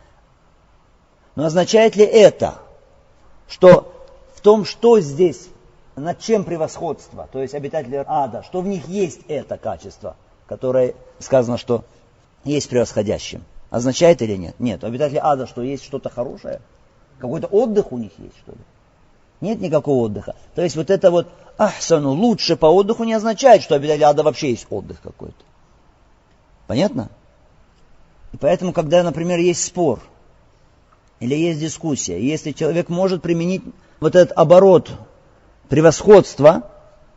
Но означает ли это, что в том, что здесь, над чем превосходство, то есть обитатели ада, что в них есть это качество, которое сказано, что есть превосходящим. Означает или нет? Нет. Обитатели ада, что есть что-то хорошее? Какой-то отдых у них есть, что ли? Нет никакого отдыха. То есть вот это вот ахсану, лучше по отдыху, не означает, что обитатели ада вообще есть отдых какой-то. Понятно? И поэтому, когда, например, есть спор, или есть дискуссия, и если человек может применить вот этот оборот превосходства,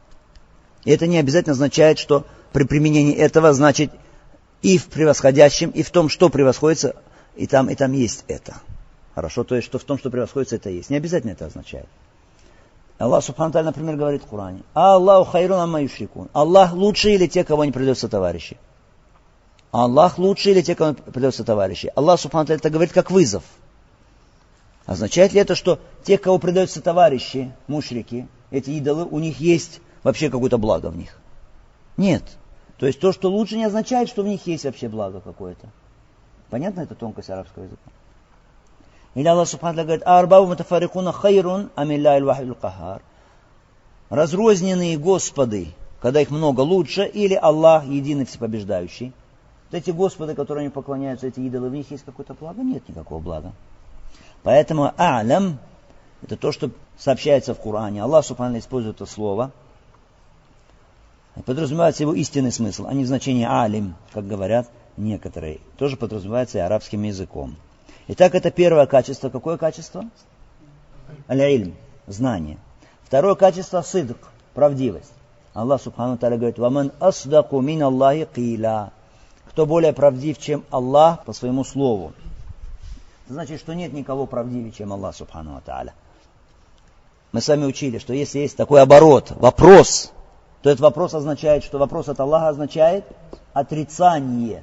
это не обязательно означает, что при применении этого, значит, и в превосходящем, и в том, что превосходится, и там, и там есть это. Хорошо? То есть, что в том, что превосходится, это есть. Не обязательно это означает. Аллах субхану тааля, например, говорит в Коране: Аллаху хайрун амма юшрикун. Аллах лучше или те, кого не придется товарищи? Аллах лучше или те, кому придется товарищи? Аллах субхану тааля это говорит как вызов. Означает ли это, что те, кого придаются товарищи, мушрики, эти идолы, у них есть вообще какое-то благо в них? Нет. То есть то, что лучше, не означает, что в них есть вообще благо какое-то. Понятно эта тонкость арабского языка? Или Аллах субхану тааля говорит: арбабу мутафарикуна хайрун амиллахи аль-вахид аль-кахар. Разрозненные господы, когда их много, лучше, или Аллах единый всепобеждающий. Вот эти господы, которые они поклоняются, эти идолы, в них есть какое-то благо? Нет никакого блага. Поэтому а'лам — это то, что сообщается в Коране. Аллах субхану тааля использует это слово. Подразумевается его истинный смысл, а не в значении алим, как говорят некоторые. Тоже подразумевается и арабским языком. Итак, это первое качество. Какое качество? Аль-ильм, знание. Второе качество — сидк, правдивость. Аллах субхану тааля говорит: «Ваман асдаку мин Аллахи кила». Кто более правдив, чем Аллах по своему слову. Это значит, что нет никого правдивее, чем Аллах субхану тааля. Мы с вами учили, что если есть такой оборот, вопрос, то этот вопрос означает, что вопрос от Аллаха означает отрицание.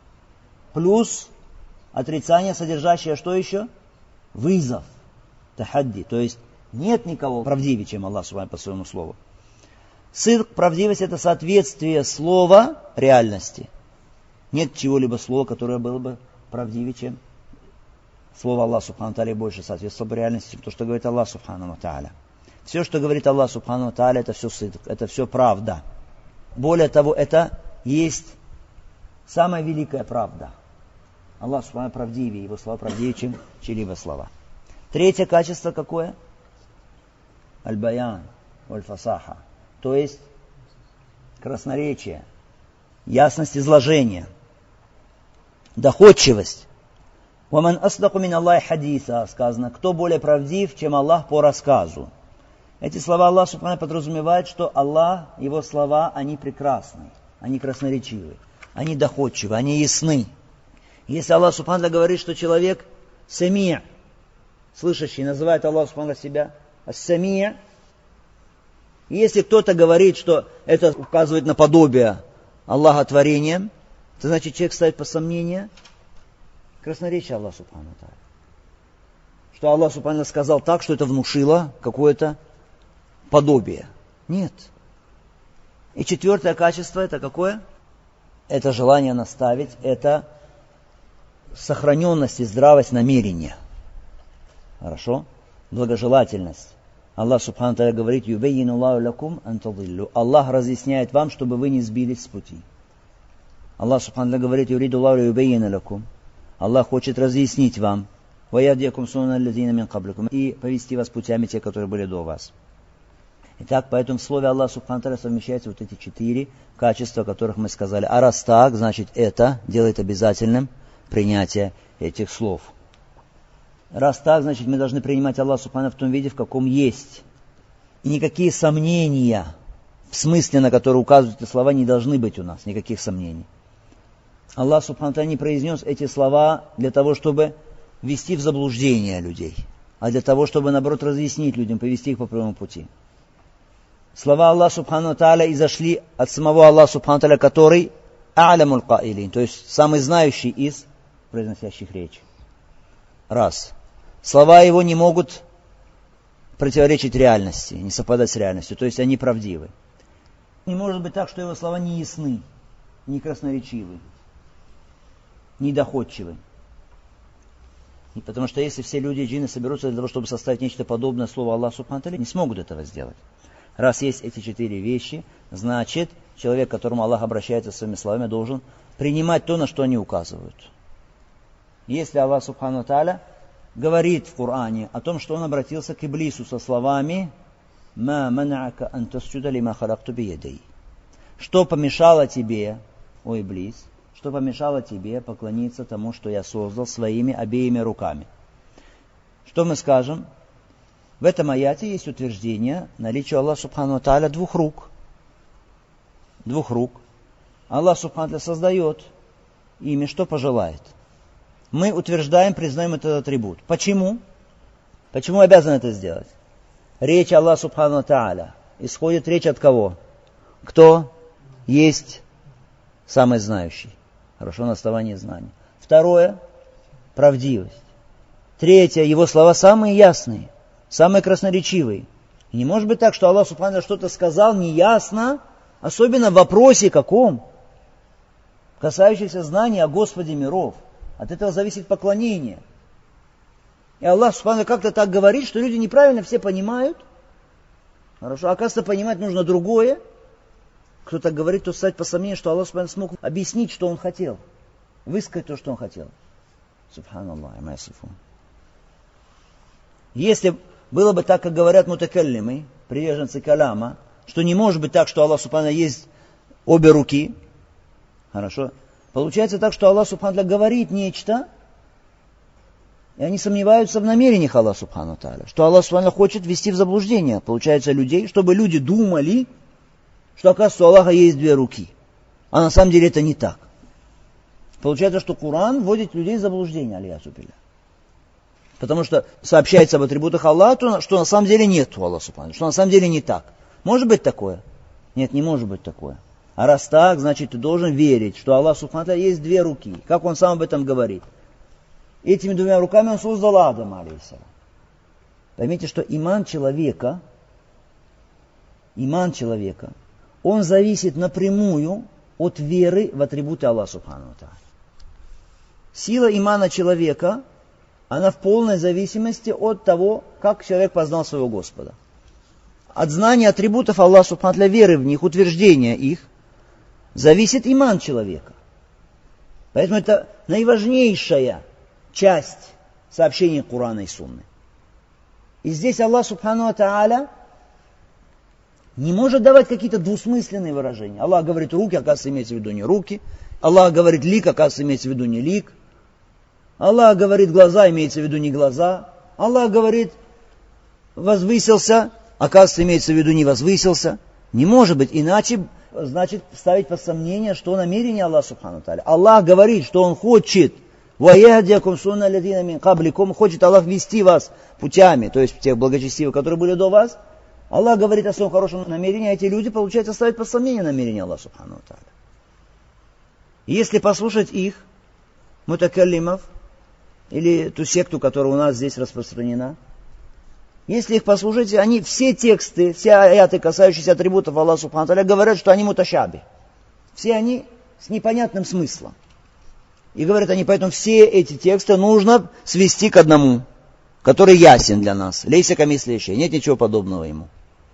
Плюс отрицание, содержащее что еще? Вызов. Тахадди. То есть нет никого правдивее, чем Аллах субхану по своему слову. Сидк, правдивость — это соответствие слова реальности. Нет чего-либо слова, которое было бы правдивее, чем слово Аллах субхану тааля, больше соответствовало бы реальности, чем то, что говорит Аллах субхану тааля. Все, что говорит Аллах субхану тааля, это все сидк, это все правда. Более того, это есть самая великая правда. Аллах субхану правдивее, его слова правдивее, чем чьи-либо слова. Третье качество какое? Аль-баян, аль-фасаха. То есть красноречие, ясность изложения, доходчивость. «Ваман асдаку мин Аллахи хадиса» сказано: кто более правдив, чем Аллах по рассказу. Эти слова Аллах субхану подразумевает, что Аллах, его слова, они прекрасны, они красноречивы, они доходчивы, они ясны. Если Аллах субхану говорит, что человек самия, слышащий, называет Аллах субхану себя ас-самия, и если кто-то говорит, что это указывает на подобие Аллаха творением, то значит человек ставит под сомнение Красноречие Аллах Субхану Тааля. Что Аллах Субхану сказал так, что это внушило какое-то подобие. Нет. И четвертое качество это какое? Это желание наставить, это сохраненность и здравость намерения. Хорошо? Благожелательность. Аллах Субхану Тааля говорит: «Юбейину Аллаху лакум ан тадиллу». Аллах разъясняет вам, чтобы вы не сбились с пути. Аллах Субхану Тааля говорит: «Юриду Аллаху юбейину лакум». Аллах хочет разъяснить вам. «Ваядьякум сунна аллазина мин кабликум». И повести вас путями те, которые были до вас. Итак, поэтому в слове Аллах Субхану Тааля совмещаются вот эти четыре качества, о которых мы сказали. А раз так, значит это делает обязательным принятие этих слов. Раз так, значит мы должны принимать Аллаха Субхану в том виде, в каком есть. И никакие сомнения в смысле, на который указывают эти слова, не должны быть у нас. Никаких сомнений. Аллах Субхану Тааля не произнес эти слова для того, чтобы ввести в заблуждение людей, а для того, чтобы, наоборот, разъяснить людям, повести их по прямому пути. Слова Аллаха Субхану Тааля изошли от самого Аллаха Субхану Тааля, который а'лямуль каилин, то есть самый знающий из произносящих речь. Раз. Слова его не могут противоречить реальности, не совпадать с реальностью, то есть они правдивы. Не может быть так, что его слова не ясны, не красноречивы, не доходчивы. И потому что если все люди и джинны соберутся для того, чтобы составить нечто подобное слову Аллаху Субхану Тааля, не смогут этого сделать. Раз есть эти четыре вещи, значит, человек, к которому Аллах обращается своими словами, должен принимать то, на что они указывают. Если Аллах Субхану Тааля говорит в Коране о том, что он обратился к Иблису со словами «Ма манаака ан тасджуда лима халакту биядей». Что помешало тебе, о Иблис, что помешало тебе поклониться тому, что я создал своими обеими руками? Что мы скажем? В этом аяте есть утверждение наличия Аллаха Субхану Тааля двух рук. Двух рук. Аллах Субхану Тааля создает ими, что пожелает. Мы утверждаем, признаем этот атрибут. Почему? Почему обязан это сделать? Речь Аллаха Субхану Тааля. Исходит речь от кого? Кто есть самый знающий? Хорошо, на основании знаний. Второе – правдивость. Третье – его слова самые ясные, самые красноречивые. И не может быть так, что Аллах Субхану Тааля что-то сказал неясно, особенно в вопросе каком? Касающийся знания о Господе миров. От этого зависит поклонение. И Аллах Субхану Тааля как-то так говорит, что люди неправильно все понимают. Хорошо, оказывается, понимать нужно другое. Кто так говорит, то стать по сомнению, что Аллах Субхану Тааля смог объяснить, что Он хотел. Высказать то, что Он хотел. Субханаллах, амайсифун. Если было бы так, как говорят мутакаллимы, приверженцы каляма, что не может быть так, что Аллах Субхану Тааля есть обе руки. Хорошо. Получается так, что Аллах Субхану Тааля говорит нечто, и они сомневаются в намерениях Аллаха Субхану Тааля, что Аллах Субхану Тааля хочет ввести в заблуждение, получается, людей, чтобы люди думали, что, оказывается, у Аллаха есть две руки. А на самом деле это не так. Получается, что Коран вводит людей в заблуждение, алейхи билля. Потому что сообщается об атрибутах Аллаха, что на самом деле нет у Аллаха Субхану Тааля, что на самом деле не так. Может быть такое? Нет, не может быть такое. А раз так, значит, ты должен верить, что Аллах Субхану Тааля есть две руки. Как Он сам об этом говорит. Этими двумя руками Он создал Адама, алейхиссалям. Поймите, что иман человека, иман человека, он зависит напрямую от веры в атрибуты Аллаха Субхану Тааля. Сила имана человека, она в полной зависимости от того, как человек познал своего Господа. От знания атрибутов Аллаха Субхану Тааля, веры в них, утверждения их, зависит иман человека. Поэтому это наиважнейшая часть сообщений Корана и Сунны. И здесь Аллах Субхану Тааля не может давать какие-то двусмысленные выражения. Аллах говорит руки, оказывается, имеется в виду не руки. Аллах говорит лик, оказывается, имеется в виду не лик. Аллах говорит глаза, имеется в виду не глаза. Аллах говорит возвысился, оказывается, имеется в виду не возвысился. Не может быть, иначе значит ставить под сомнение, что намерение Аллаха Субхану Тааля. Аллах говорит, что Он хочет, «Ваяхдиакум сунна аллазина мин кабликум», хочет Аллах вести вас путями, то есть тех благочестивых, которые были до вас. Аллах говорит о своем хорошем намерении, а эти люди, получается, ставят под сомнение намерение Аллаха Субхану Тааля. Если послушать их, мутакаллимов, или ту секту, которая у нас здесь распространена. Если их послушаете, они все тексты, все аяты, касающиеся атрибутов Аллаха Субхану ва Тааля, говорят, что они муташаби. Все они с непонятным смыслом. И говорят они, поэтому все эти тексты нужно свести к одному, который ясен для нас. Лейса камисли шей, нет ничего подобного ему.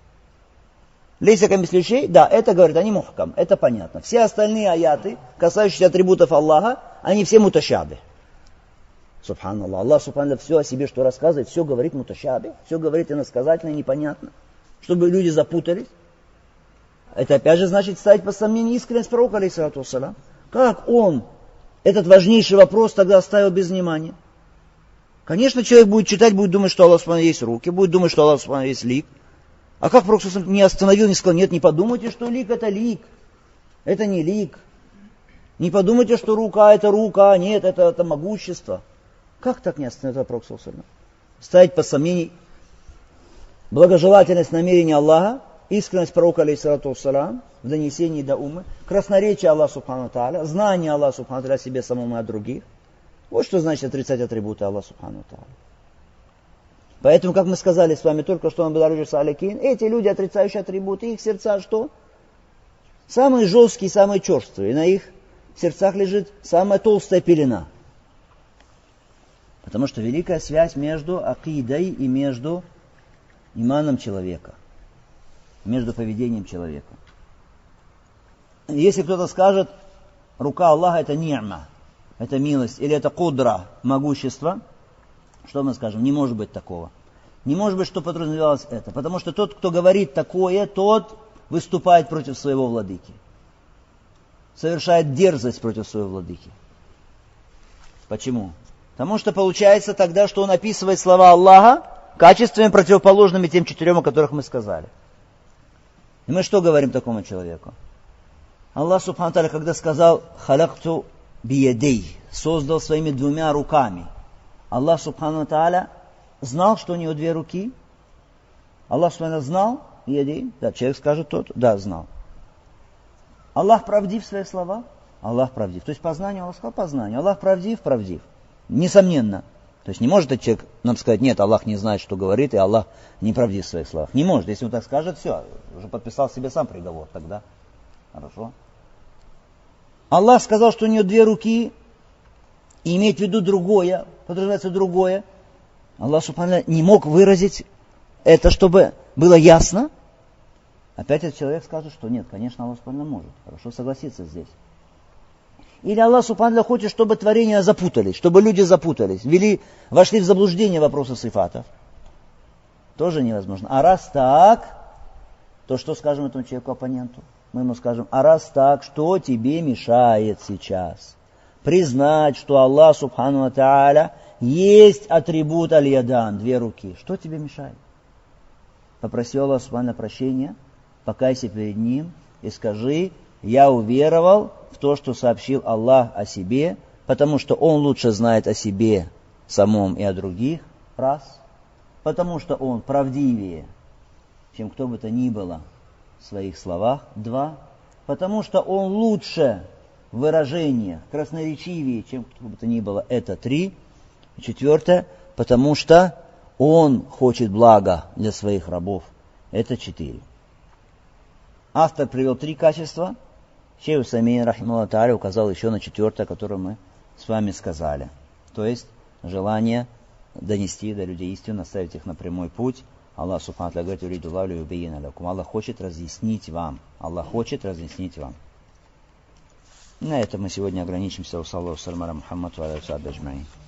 Лейса камисли шей, да, это, говорят они, мухкам, это понятно. Все остальные аяты, касающиеся атрибутов Аллаха, они все муташаби. Субханаллах. Аллах Субхану все о себе, что рассказывает, все говорит муташаби, все говорит иносказательно и непонятно, чтобы люди запутались. Это опять же значит ставить под сомнение искренность пророка, алейхиссалату вассалям. Как он этот важнейший вопрос тогда оставил без внимания? Конечно, человек будет читать, будет думать, что Аллах Субхану есть руки, будет думать, что Аллах Субхану есть лик. А как пророк не остановил, не сказал, нет, не подумайте, что лик это лик, это не лик. Не подумайте, что рука это рука, нет, это, это могущество. Как так не остановил пророк? Ставить под сомнение благожелательность намерения Аллаха, искренность пророка, алейхиссалату вассалям, в донесении до уммы, красноречие Аллаха Субхану ва Тааля, знание Аллаха Субхану ва Тааля о себе самому и о других. Вот что значит отрицать атрибуты Аллаха Субхану ва Тааля. Поэтому, как мы сказали с вами только что на Беларуси Саликин, эти люди, отрицающие атрибуты, их сердца что? Самые жесткие, самые черствые. И на их сердцах лежит самая толстая пелена. Потому что великая связь между акидой и между иманом человека. Между поведением человека. Если кто-то скажет, рука Аллаха это ни'ма, это милость, или это кудра, могущество, что мы скажем? Не может быть такого. Не может быть, что подразумевалось это. Потому что тот, кто говорит такое, тот выступает против своего владыки. Совершает дерзость против своего владыки. Почему? Потому что получается тогда, что он описывает слова Аллаха качествами противоположными тем четырем, о которых мы сказали. И мы что говорим такому человеку? Аллах Субхану ва Тааля, когда сказал «Халакту биядей», создал своими двумя руками. Аллах Субхану ва Тааля знал, что у него две руки. Аллах Субхану ва Тааля знал биядей. Да, человек скажет тот, да, знал. Аллах правдив в своих словах? Аллах правдив. То есть познание, Аллах сказал познание. Аллах правдив, правдив. Несомненно. То есть не может этот человек нам сказать, нет, Аллах не знает, что говорит, и Аллах не правдив в своих словах. Не может. Если он так скажет, все, уже подписал себе сам приговор тогда. Хорошо. Аллах сказал, что у него две руки, и имеет в виду другое, подразумевается другое. Аллах Субхану не мог выразить это, чтобы было ясно. Опять этот человек скажет, что нет, конечно, Аллах Субхану может. Хорошо, согласиться здесь. Или Аллах Субхану хочет, чтобы творения запутались, чтобы люди запутались, ввели, вошли в заблуждение вопроса сифатов. Тоже невозможно. А раз так, то что скажем этому человеку-оппоненту? Мы ему скажем, а раз так, что тебе мешает сейчас? Признать, что Аллах Субхану ва Тааля есть атрибут аль-ядан, две руки. Что тебе мешает? Попроси Аллаха Субхану прощения, покайся перед Ним и скажи, я уверовал в то, что сообщил Аллах о себе, потому что Он лучше знает о себе самом и о других, раз. Потому что Он правдивее, чем кто бы то ни было в своих словах, два. Потому что Он лучше в выражениях, красноречивее, чем кто бы то ни было, это три. И четвертое, потому что Он хочет блага для своих рабов, это четыре. Автор привел три качества. Шейх Усаймин, рахимахуллах тааля, указал еще на четвертое, которое мы с вами сказали. То есть желание донести до людей истину, наставить их на прямой путь. Аллах Субхану ва Тааля говорит, Аллах хочет разъяснить вам. Аллах хочет разъяснить вам. На этом мы сегодня ограничимся. Уссалаллаху аля Мухаммад ва аля алихи ва сахбихи аджмаин.